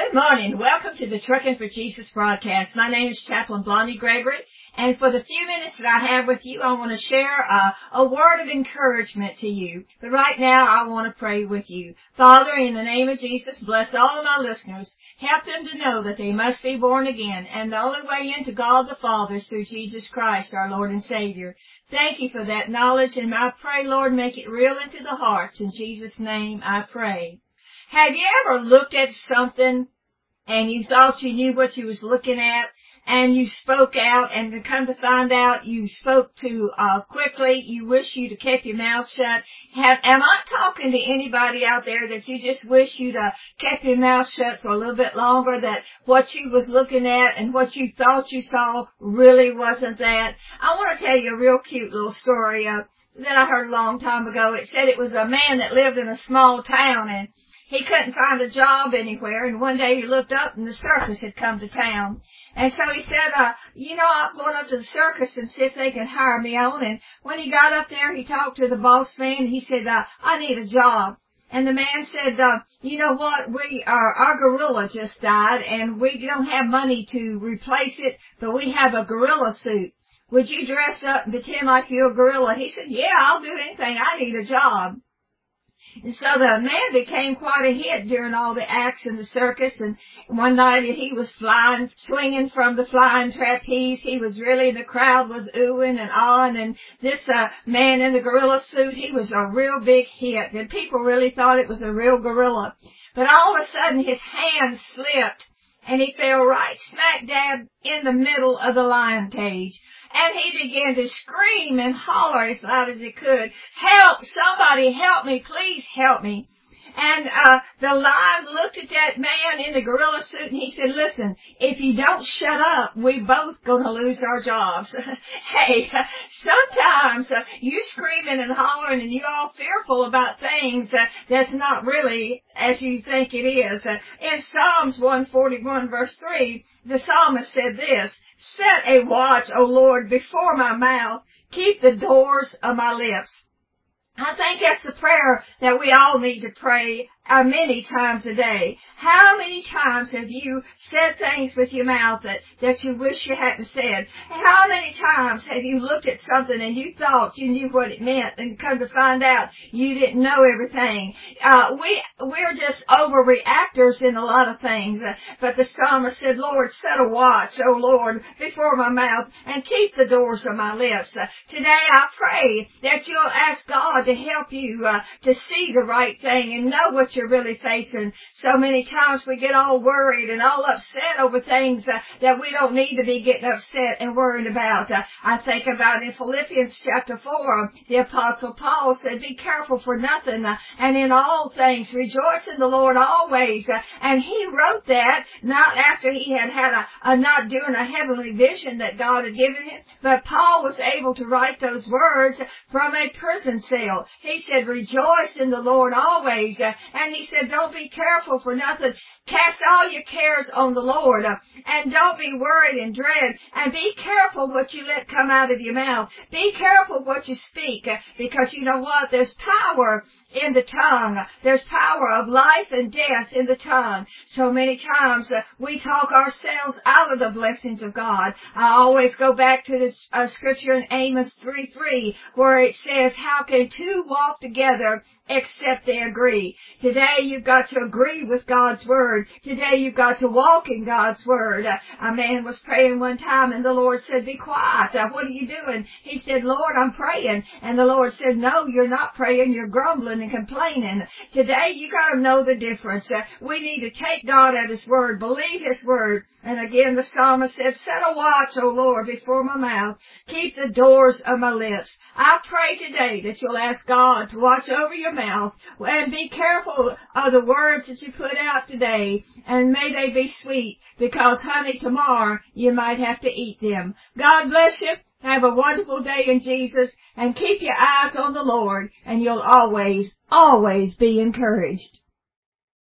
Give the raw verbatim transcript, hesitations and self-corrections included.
Good morning. Welcome to the Trucking for Jesus broadcast. My name is Chaplain Blondie Gregory, and for the few minutes that I have with you, I want to share a, a word of encouragement to you. But right now, I want to pray with you. Father, in the name of Jesus, bless all of my listeners. Help them to know that they must be born again, and the only way into God the Father is through Jesus Christ, our Lord and Savior. Thank you for that knowledge, and I pray, Lord, make it real into the hearts. In Jesus' name, I pray. Have you ever looked at something and you thought you knew what you was looking at and you spoke out, and to come to find out you spoke too uh, quickly? You wish you'd have kept your mouth shut. Have, am I talking to anybody out there that you just wish you'd have kept your mouth shut for a little bit longer, that what you was looking at and what you thought you saw really wasn't that? I want to tell you a real cute little story uh, that I heard a long time ago. It said it was a man that lived in a small town, and he couldn't find a job anywhere, and one day he looked up and the circus had come to town. And so he said, uh, you know, I'm going up to the circus and see if they can hire me on. And when he got up there, he talked to the boss man, and he said, uh, I need a job. And the man said, uh, you know what, we, our, our gorilla just died, and we don't have money to replace it, but we have a gorilla suit. Would you dress up and pretend like you're a gorilla? He said, yeah, I'll do anything. I need a job. And so the man became quite a hit during all the acts in the circus, and one night he was flying, swinging from the flying trapeze. He was really, the crowd was oohing and ahhing, and this uh, man in the gorilla suit, he was a real big hit, and people really thought it was a real gorilla. But all of a sudden his hand slipped, and he fell right smack dab in the middle of the lion cage. And he began to scream and holler as loud as he could, help, somebody help me, please help me. And uh the lion looked at that man in the gorilla suit, and he said, listen, if you don't shut up, we both going to lose our jobs. Hey, sometimes uh, you screaming and hollering and you all fearful about things uh, that's not really as you think it is. Uh, in Psalms one forty-one verse three, the psalmist said this, set a watch, O Lord, before my mouth, keep the doors of my lips. I think that's the prayer that we all need to pray uh, many times a day. How many times have you said things with your mouth that, that you wish you hadn't said? How many times have you looked at something and you thought you knew what it meant, and come to find out you didn't know everything? Uh, we, we're just overreactors in a lot of things. Uh, but the psalmist said, Lord, set a watch, O Lord, before my mouth, and keep the doors of my lips. Uh, today I pray that you'll ask God to help you uh, to see the right thing and know what you're really facing. So many times we get all worried and all upset over things uh, that we don't need to be getting upset and worried about. Uh, I think about in Philippians chapter four, the Apostle Paul said, be careful for nothing, uh, and in all things rejoice in the Lord always. Uh, and he wrote that not after he had had a, a not doing a heavenly vision that God had given him, but Paul was able to write those words from a prison cell. He said, rejoice in the Lord always. Uh, and he said, don't be careful for nothing. Cast all your cares on the Lord, uh, and don't be worried and dread, and be careful what you let come out of your mouth. Be careful what you speak, uh, because you know what? There's power in the tongue. There's power of life and death in the tongue. So many times uh, we talk ourselves out of the blessings of God. I always go back to this uh, scripture in Amos three three, where it says, how can two walk together except they agree? Today you've got to agree with God's word. Today you've got to walk in God's word. Uh, a man was praying one time, and the Lord said, be quiet. Uh, what are you doing? He said, Lord, I'm praying. And the Lord said, no, you're not praying. You're grumbling and complaining. Today you got to know the difference. Uh, we need to take God at his word, believe his word. And again the psalmist said, set a watch, O Lord, before my mouth, keep the doors of my lips. I pray today that you'll ask God to watch over your mouth and be careful of the words that you put out today, and may they be sweet, because honey, tomorrow you might have to eat them. God bless you. Have a wonderful day in Jesus, and keep your eyes on the Lord, and you'll always, always be encouraged.